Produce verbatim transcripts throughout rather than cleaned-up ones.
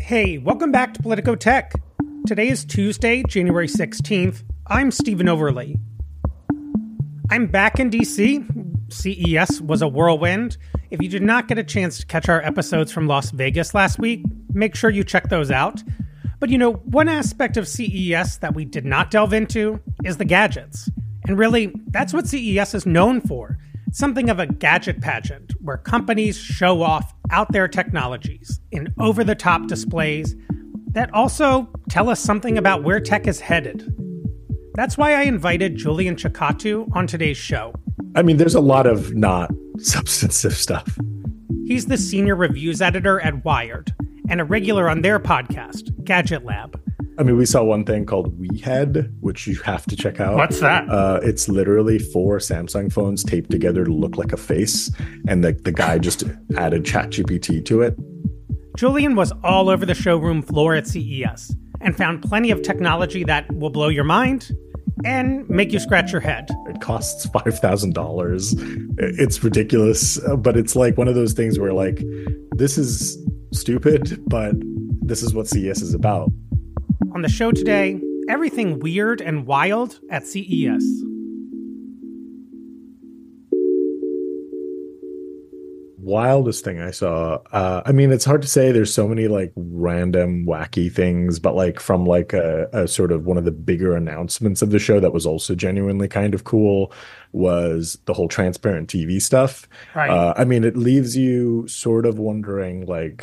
Hey, welcome back to Politico Tech. Today is Tuesday, January sixteenth. I'm Stephen Overley. I'm back in D C. C E S was a whirlwind. If you did not get a chance to catch our episodes from Las Vegas last week, make sure you check those out. But you know, one aspect of C E S that we did not delve into is the gadgets. And really, that's what C E S is known for. Something of a gadget pageant where companies show off out their technologies in over-the-top displays that also tell us something about where tech is headed. That's why I invited Julian Cecotto on today's show. I mean, there's a lot of not substantive stuff. He's the senior reviews editor at Wired and a regular on their podcast, Gadget Lab. I mean, we saw one thing called WeHead, which you have to check out. What's that? Uh, it's literally four Samsung phones taped together to look like a face, and the, the guy just added ChatGPT to it. Julian was all over the showroom floor at C E S and found plenty of technology that will blow your mind and make you scratch your head. It costs five thousand dollars. It's ridiculous, but it's like one of those things where, like, this is stupid, but this is what C E S is about. On the show today, everything weird and wild at C E S. Wildest thing I saw. Uh, I mean, it's hard to say. There's so many like random wacky things, but like from like a, a sort of one of the bigger announcements of the show that was also genuinely kind of cool was the whole transparent T V stuff. Right. Uh, I mean, it leaves you sort of wondering like,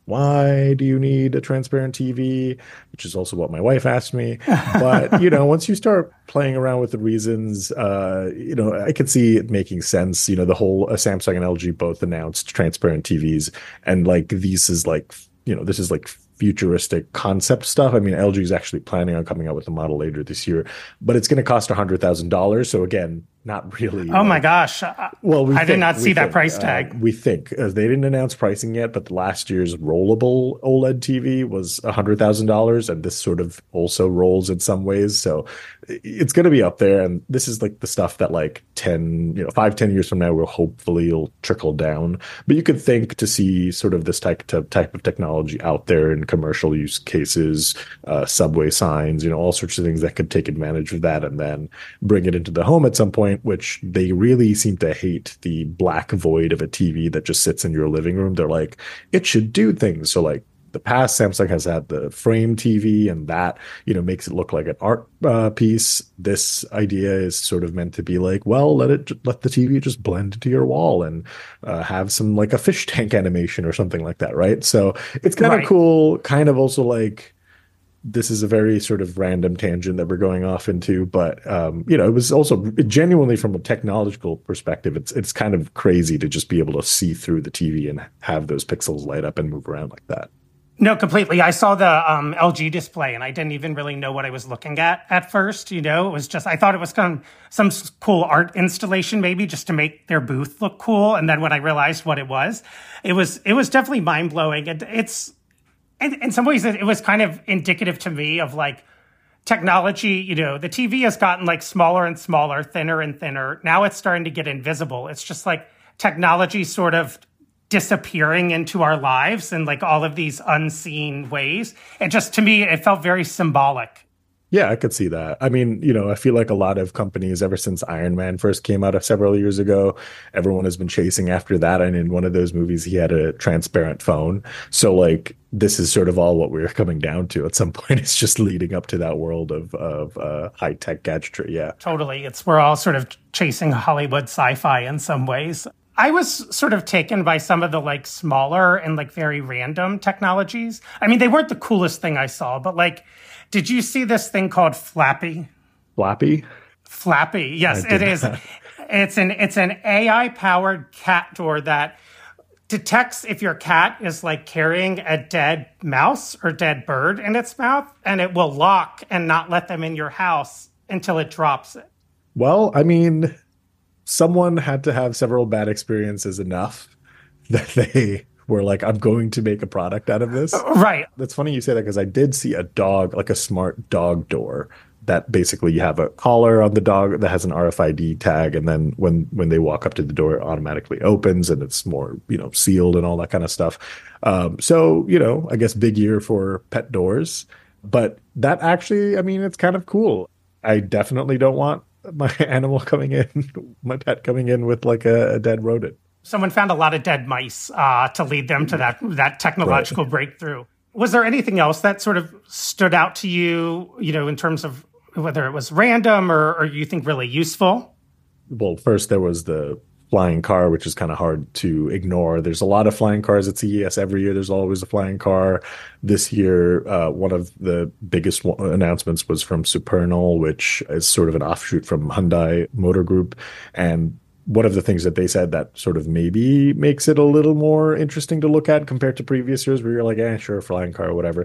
why do you need a transparent T V? Which is also what my wife asked me. But, you know, once you start playing around with the reasons, uh, you know, I could see it making sense. You know, the whole uh, Samsung and L G both announced transparent T Vs. And like, these is like, you know, this is like futuristic concept stuff. I mean, L G is actually planning on coming out with a model later this year, but it's going to cost one hundred thousand dollars. So again, not really. Oh like, my gosh. Well, we I think, did not see that think, price tag. Uh, we think uh, they didn't announce pricing yet, but the last year's rollable OLED T V was one hundred thousand dollars, and this sort of also rolls in some ways. So it's going to be up there. And this is like the stuff that like ten, you know, five, ten years from now will hopefully will trickle down. But you could think to see sort of this type of, type of technology out there in commercial use cases, uh, subway signs, you know, all sorts of things that could take advantage of that and then bring it into the home at some point, which they really seem to hate the black void of a T V that just sits in your living room. They're like, it should do things. So like the past, Samsung has had the frame T V, and that, you know, makes it look like an art uh, piece. This idea is sort of meant to be like, well, let it let the T V just blend into your wall and uh, have some like a fish tank animation or something like that, right? So it's kind of right. cool, kind of also like, this is a very sort of random tangent that we're going off into, but um, you know, it was also genuinely from a technological perspective, it's it's kind of crazy to just be able to see through the T V and have those pixels light up and move around like that. No, completely. I saw the um, L G display and I didn't even really know what I was looking at at first. You know, it was just, I thought it was kind of some cool art installation, maybe just to make their booth look cool. And then when I realized what it was, it was, it was definitely mind blowing. It, it's, in, in some ways, it was kind of indicative to me of like technology. You know, the T V has gotten like smaller and smaller, thinner and thinner. Now it's starting to get invisible. It's just like technology sort of disappearing into our lives in like all of these unseen ways. And just to me, it felt very symbolic. Yeah, I could see that. I mean, you know, I feel like a lot of companies, ever since Iron Man first came out several years ago, everyone has been chasing after that. And in one of those movies, he had a transparent phone. So like, this is sort of all what we're coming down to at some point. It's just leading up to that world of, of uh, high-tech gadgetry. Yeah, totally. It's, we're all sort of chasing Hollywood sci-fi in some ways. I was sort of taken by some of the like smaller and like very random technologies. I mean, they weren't the coolest thing I saw, but like, did you see this thing called Flappy? Flappy? Flappy. Yes, it is. It's an, it's an A I powered cat door that detects if your cat is like carrying a dead mouse or dead bird in its mouth, and it will lock and not let them in your house until it drops it. Well, I mean, someone had to have several bad experiences enough that they were like, I'm going to make a product out of this. Right. That's funny you say that, because I did see a dog, like a smart dog door that basically you have a collar on the dog that has an R F I D tag, and then when when they walk up to the door, it automatically opens and it's more, you know, sealed and all that kind of stuff. Um, so, you know, I guess big year for pet doors, but that actually, I mean, it's kind of cool. I definitely don't want my animal coming in, my pet coming in with like a, a dead rodent. Someone found a lot of dead mice uh, to lead them to that that technological right. breakthrough. Was there anything else that sort of stood out to you, you know, in terms of whether it was random or, or you think really useful? Well, first there was the flying car, which is kind of hard to ignore. There's a lot of flying cars at C E S every year. There's always a flying car. This year, uh, one of the biggest w- announcements was from Supernal, which is sort of an offshoot from Hyundai Motor Group. And one of the things that they said that sort of maybe makes it a little more interesting to look at compared to previous years where you're like, eh, sure, flying car or whatever,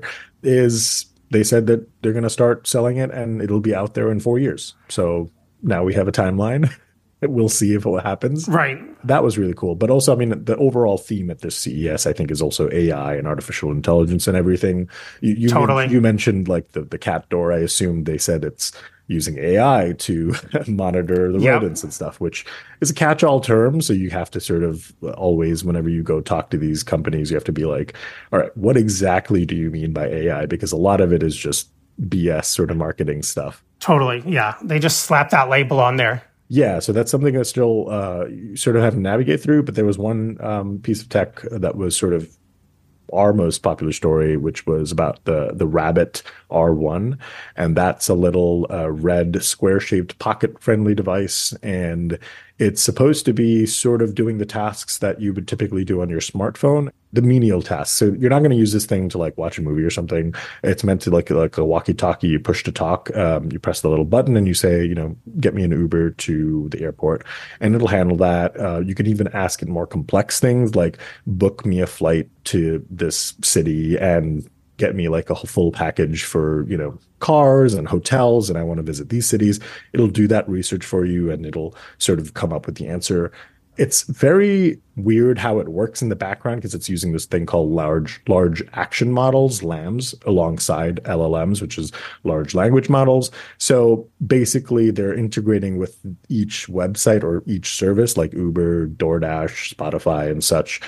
is they said that they're going to start selling it and it'll be out there in four years. So now we have a timeline. We'll see if it happens. Right. That was really cool. But also, I mean, the overall theme at this C E S, I think, is also A I and artificial intelligence and everything. You, you, totally. You mentioned like the, the cat door. I assume they said it's using A I to monitor the yep. rodents and stuff, which is a catch-all term. So you have to sort of always, whenever you go talk to these companies, you have to be like, all right, what exactly do you mean by A I? Because a lot of it is just B S sort of marketing stuff. Totally. Yeah. They just slapped that label on there. Yeah, so that's something that still uh, you sort of have to navigate through. But there was one um, piece of tech that was sort of our most popular story, which was about the the Rabbit R one, and that's a little uh, red square-shaped pocket-friendly device, and it's supposed to be sort of doing the tasks that you would typically do on your smartphone, the menial tasks. So you're not going to use this thing to like watch a movie or something. It's meant to like like a walkie-talkie. You push to talk. Um, you press the little button and you say, you know, get me an Uber to the airport, and it'll handle that. Uh, you can even ask it more complex things like book me a flight to this city and get me like a full package for, you know, cars and hotels, and I want to visit these cities. It'll do that research for you and it'll sort of come up with the answer. It's very weird how it works in the background because it's using this thing called large large action models, LAMs, alongside L L Ms, which is large language models. So basically they're integrating with each website or each service like Uber, DoorDash, Spotify, and such,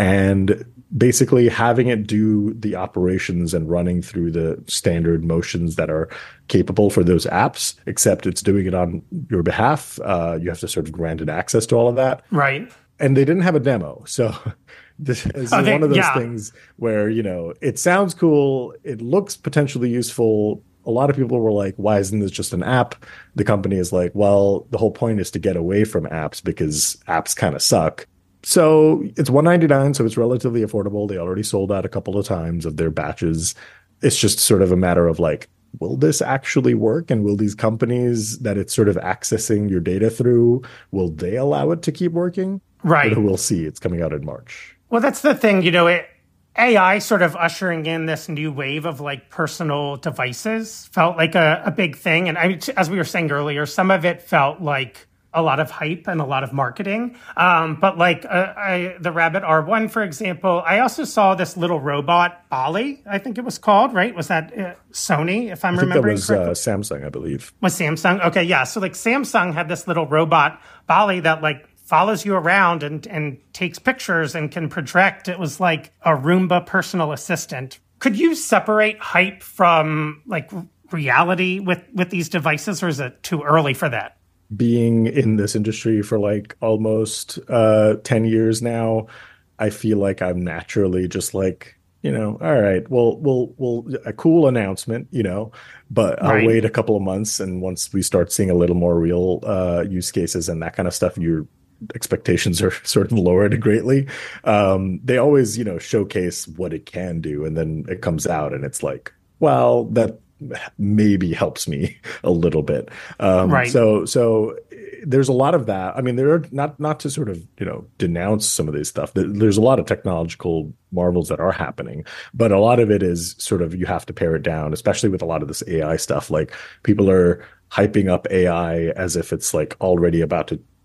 and basically having it do the operations and running through the standard motions that are capable for those apps, except it's doing it on your behalf. Uh, you have to sort of grant it access to all of that. Right. And they didn't have a demo. So this is oh, they, one of those yeah. things where, you know, it sounds cool. It looks potentially useful. A lot of people were like, why isn't this just an app? The company is like, well, the whole point is to get away from apps because apps kind of suck. So it's one hundred ninety-nine dollars, so it's relatively affordable. They already sold out a couple of times of their batches. It's just sort of a matter of like, will this actually work? And will these companies that it's sort of accessing your data through, will they allow it to keep working? Right. But we'll see. It's coming out in March. Well, that's the thing, you know, it, A I sort of ushering in this new wave of like personal devices felt like a, a big thing. And I, as we were saying earlier, some of it felt like a lot of hype and a lot of marketing. Um, but like uh, I, the Rabbit R one, for example, I also saw this little robot, Bali, I think it was called, right? Was that uh, Sony, if I'm I think remembering that was correctly? Uh, Samsung, I believe. Was Samsung? Okay, yeah. So like Samsung had this little robot, Bali, that like follows you around and, and takes pictures and can project. It was like a Roomba personal assistant. Could you separate hype from like reality with, with these devices, or is it too early for that? Being in this industry for like almost uh, ten years now, I feel like I'm naturally just like, you know, all right, well, we'll, we'll, a cool announcement, you know, but I'll right. wait a couple of months. And once we start seeing a little more real uh, use cases and that kind of stuff, your expectations are sort of lowered greatly. Um, they always, you know, showcase what it can do. And then it comes out and it's like, well, that maybe helps me a little bit. Um, right. So, so there's a lot of that. I mean, there are not, not to sort of, you know, denounce some of this stuff. There's a lot of technological marvels that are happening, but a lot of it is sort of, you have to pare it down, especially with a lot of this A I stuff. Like people are hyping up A I as if it's like already about to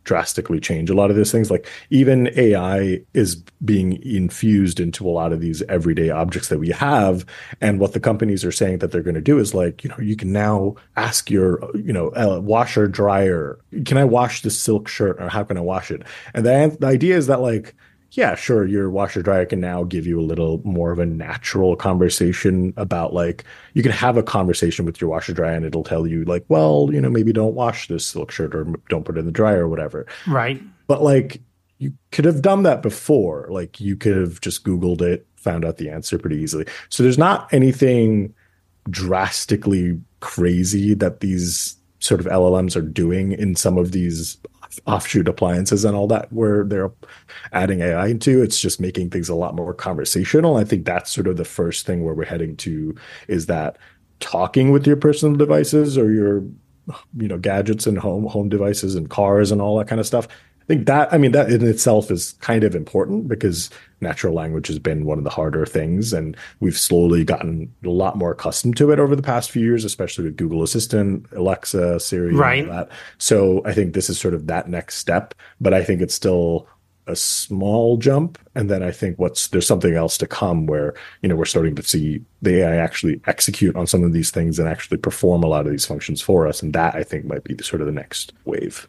drastically change a lot of these things. Like even A I is being infused into a lot of these everyday objects that we have. And what the companies are saying that they're going to do is like, you know, you can now ask your, you know, uh, washer dryer, can I wash this silk shirt or how can I wash it? And the, the idea is that like, yeah, sure, your washer dryer can now give you a little more of a natural conversation about like, you can have a conversation with your washer dryer and it'll tell you like, well, you know, maybe don't wash this silk shirt or don't put it in the dryer or whatever. Right. But like, you could have done that before. Like you could have just Googled it, found out the answer pretty easily. So there's not anything drastically crazy that these sort of L L Ms are doing in some of these offshoot appliances and all that where they're adding A I into. It's just making things a lot more conversational. I think that's sort of the first thing where we're heading to, is that talking with your personal devices or your, you know, gadgets and home home devices and cars and all that kind of stuff. I think that, I mean, that in itself is kind of important because natural language has been one of the harder things. And we've slowly gotten a lot more accustomed to it over the past few years, especially with Google Assistant, Alexa, Siri, right. and all that. So I think this is sort of that next step, but I think it's still a small jump. And then I think what's, there's something else to come where, you know, we're starting to see the A I actually execute on some of these things and actually perform a lot of these functions for us. And that I think might be the, sort of the next wave.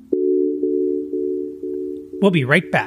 We'll be right back.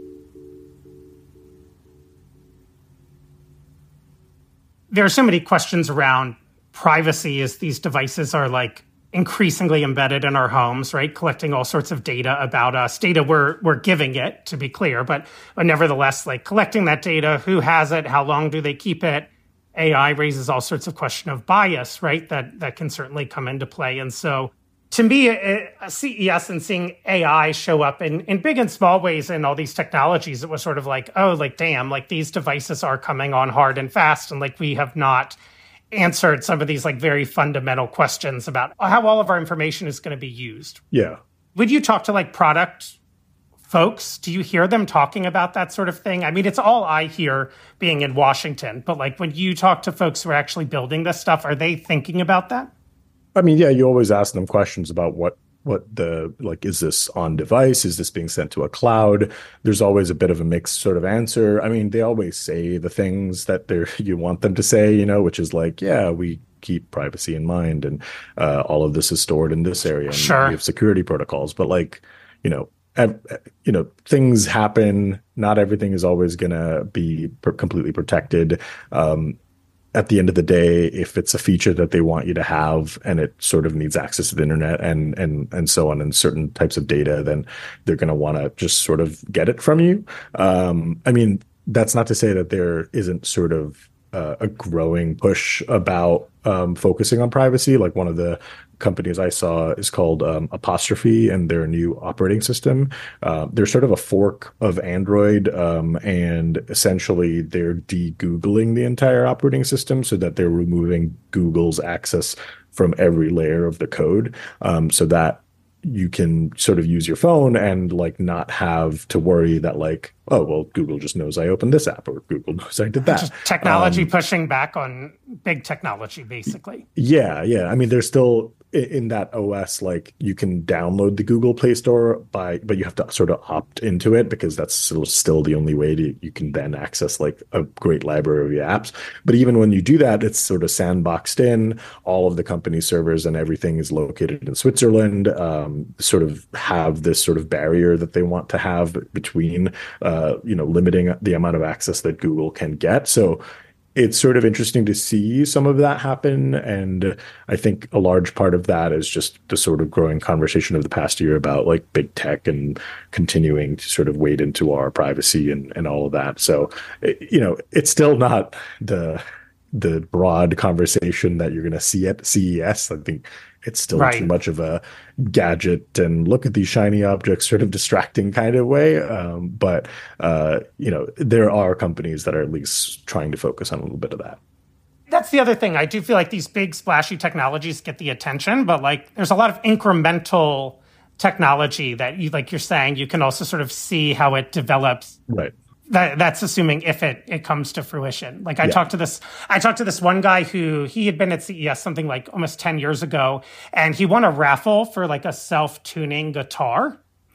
There are so many questions around privacy as these devices are like increasingly embedded in our homes, right? Collecting all sorts of data about us, data we're we're giving it, to be clear, but, but nevertheless, like collecting that data, who has it, how long do they keep it? A I raises all sorts of question of bias, right? That that can certainly come into play. And so to me, a C E S and seeing A I show up in, in big and small ways in all these technologies, it was sort of like, oh, like, damn, like these devices are coming on hard and fast. And like, we have not answered some of these like very fundamental questions about how all of our information is going to be used. Yeah. Would you talk to like product folks? Do you hear them talking about that sort of thing? I mean, it's all I hear being in Washington, but like when you talk to folks who are actually building this stuff, are they thinking about that? I mean, yeah, you always ask them questions about what, what the, like, is this on device? Is this being sent to a cloud? There's always a bit of a mixed sort of answer. I mean, they always say the things that they're, you want them to say, you know, which is like, yeah, we keep privacy in mind and uh, all of this is stored in this area. And sure. We have security protocols, but like, you know, ev- you know, things happen. Not everything is always going to be per- completely protected. Um, At the end of the day, if it's a feature that they want you to have and it sort of needs access to the internet and and and so on and certain types of data, then they're going to want to just sort of get it from you. Um, I mean, that's not to say that there isn't sort of uh, a growing push about um, focusing on privacy. Like one of the companies I saw is called um, Apostrophe, and their new operating system. Uh, they're sort of a fork of Android, um, and essentially they're de-Googling the entire operating system so that they're removing Google's access from every layer of the code, um, so that you can sort of use your phone and like not have to worry that like, oh, well, Google just knows I opened this app or Google knows I did that. Just technology um, pushing back on big technology, basically. Yeah, yeah. I mean, there's still in that O S, like you can download the Google Play Store by, but you have to sort of opt into it because that's still, still the only way to, you can then access like a great library of apps. But even when you do that, it's sort of sandboxed in. All of the company servers and everything is located in Switzerland, um, sort of have this sort of barrier that they want to have between, uh, you know, limiting the amount of access that Google can get. So it's sort of interesting to see some of that happen. And I think a large part of that is just the sort of growing conversation of the past year about like big tech and continuing to sort of wade into our privacy and, and all of that. So, you know, it's still not the the broad conversation that you're going to see at C E S. I think it's still right. too much of a gadget and look at these shiny objects sort of distracting kind of way. Um, but, uh, you know, there are companies that are at least trying to focus on a little bit of that. That's the other thing. I do feel like these big splashy technologies get the attention, but like there's a lot of incremental technology that you, like you're saying, you can also sort of see how it develops. Right. That, that's assuming if it, it comes to fruition. Like I yeah. talked to this, I talked to this one guy who he had been at C E S something like almost ten years ago, and he won a raffle for like a self-tuning guitar.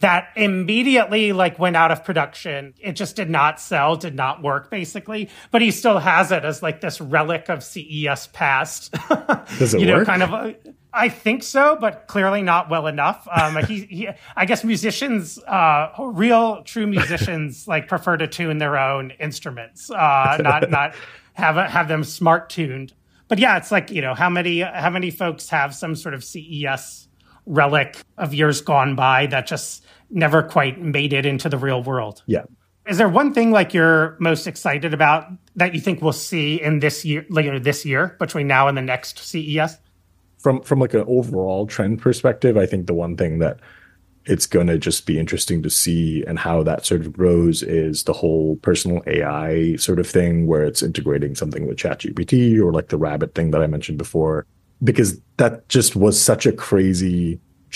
that immediately like went out of production. It just did not sell, did not work basically, but he still has it as like this relic of C E S past. Does it you know, work? kind of, uh, I think so, but clearly not well enough. Um, he, he, I guess musicians, uh, real true musicians like prefer to tune their own instruments, uh, not, not have, a, have them smart tuned. But yeah, it's like, you know, how many, how many folks have some sort of C E S relic of years gone by that just never quite made it into the real world? Yeah. Is there one thing like you're most excited about that you think we'll see in this year, later this year, between now and the next C E S? From from like an overall trend perspective, I think the one thing that it's going to just be interesting to see and how that sort of grows is the whole personal A I sort of thing, where it's integrating something with ChatGPT or like the Rabbit thing that I mentioned before, because that just was such a crazy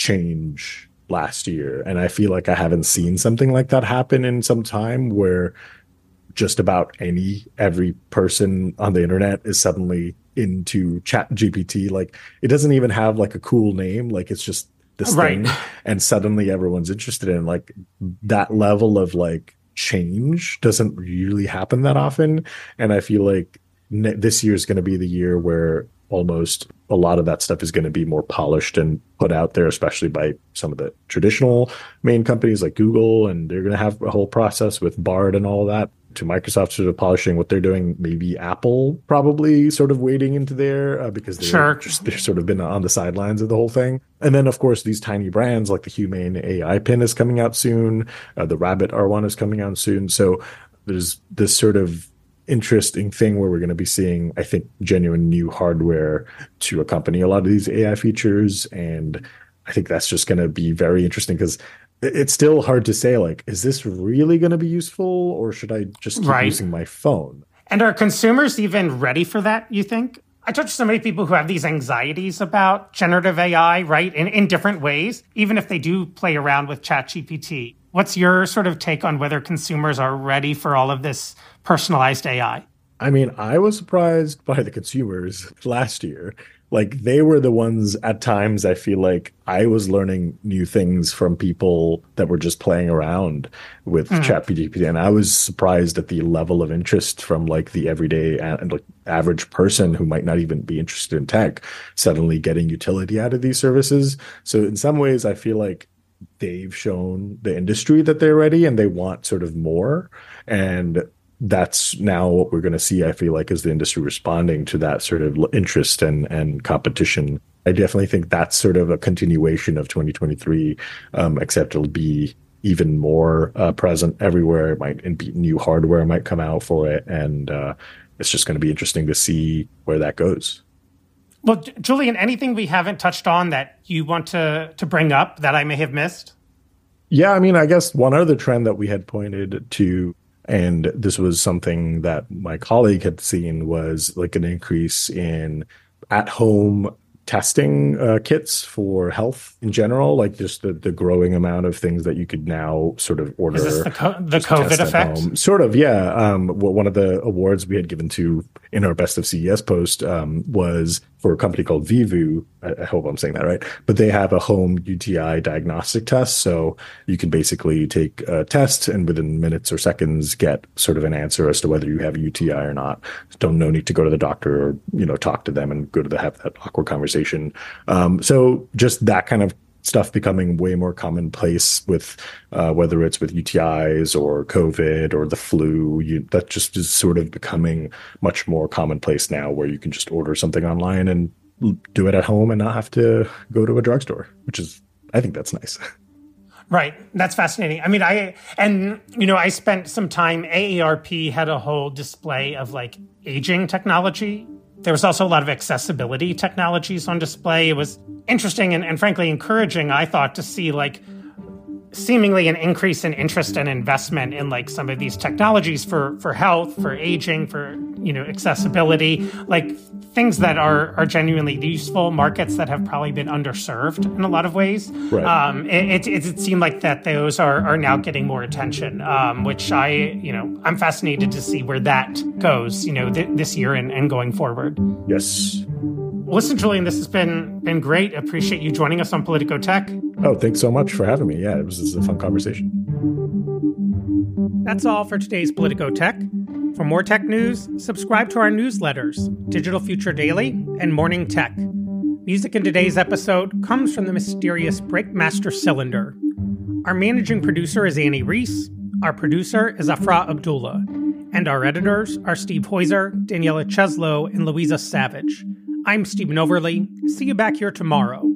change last year. And I feel like I haven't seen something like that happen in some time, where just about any, every person on the internet is suddenly into ChatGPT. Like, it doesn't even have like a cool name. Like, it's just this right. thing. And suddenly everyone's interested in like that level of like change doesn't really happen that often. And I feel like ne- this year is going to be the year where almost a lot of that stuff is going to be more polished and put out there, especially by some of the traditional main companies like Google. And they're going to have a whole process with Bard and all that, to Microsoft sort of polishing what they're doing. Maybe Apple probably sort of wading into there uh, because they're sure. just, they're sort of been on the sidelines of the whole thing. And then, of course, these tiny brands like the Humane A I pin is coming out soon. Uh, the Rabbit R one is coming out soon. So there's this sort of interesting thing where we're going to be seeing, I think, genuine new hardware to accompany a lot of these A I features. And I think that's just going to be very interesting, because it's still hard to say, like, is this really going to be useful, or should I just keep right. using my phone? And are consumers even ready for that, you think? I talk to so many people who have these anxieties about generative A I, right, in, in different ways, even if they do play around with ChatGPT. What's your sort of take on whether consumers are ready for all of this personalized A I? I mean, I was surprised by the consumers last year. Like, they were the ones at times, I feel like I was learning new things from people that were just playing around with mm. ChatGPT. And I was surprised at the level of interest from like the everyday and like average person who might not even be interested in tech, suddenly getting utility out of these services. So in some ways, I feel like they've shown the industry that they're ready and they want sort of more. And that's now what we're going to see, I feel like, is the industry responding to that sort of interest and, and competition. I definitely think that's sort of a continuation of twenty twenty-three, um, except it'll be even more uh, present everywhere. It might, and be new hardware might come out for it. And uh, it's just going to be interesting to see where that goes. Well, Julian, anything we haven't touched on that you want to, to bring up that I may have missed? Yeah, I mean, I guess one other trend that we had pointed to, and this was something that my colleague had seen, was like an increase in at-home testing uh, kits for health in general, like just the, the growing amount of things that you could now sort of order. Is this the, co- the COVID effect? Sort of, yeah. Um, well, one of the awards we had given to in our Best of C E S post um, was for a company called Vivu. I, I hope I'm saying that right. But they have a home U T I diagnostic test. So you can basically take a test and within minutes or seconds get sort of an answer as to whether you have a U T I or not. Don't no need to go to the doctor or, you know, talk to them and go to the have that awkward conversation. Um, so just that kind of stuff becoming way more commonplace with uh, whether it's with U T Is or COVID or the flu. You, that just is sort of becoming much more commonplace now, where you can just order something online and do it at home and not have to go to a drugstore, which is, I think that's nice. Right. That's fascinating. I mean, I, and, you know, I spent some time, A A R P had a whole display of like aging technology. There was also a lot of accessibility technologies on display. It was interesting and, and frankly encouraging, I thought, to see like seemingly an increase in interest and investment in like some of these technologies for, for health, for aging, for, you know, accessibility, like things that are, are genuinely useful, markets that have probably been underserved in a lot of ways. Right. Um, it, it, it seemed like that those are, are now getting more attention, um, which I, you know, I'm fascinated to see where that goes, you know, th- this year and, and going forward. Yes. Listen, Julian, this has been been great. Appreciate you joining us on Politico Tech. Oh, thanks so much for having me. Yeah, it was, it was a fun conversation. That's all for today's Politico Tech. For more tech news, subscribe to our newsletters, Digital Future Daily and Morning Tech. Music in today's episode comes from the mysterious Breakmaster Cylinder. Our managing producer is Annie Reese. Our producer is Afra Abdullah. And our editors are Steve Heuser, Daniela Cheslow, and Louisa Savage. I'm Stephen Overley. See you back here tomorrow.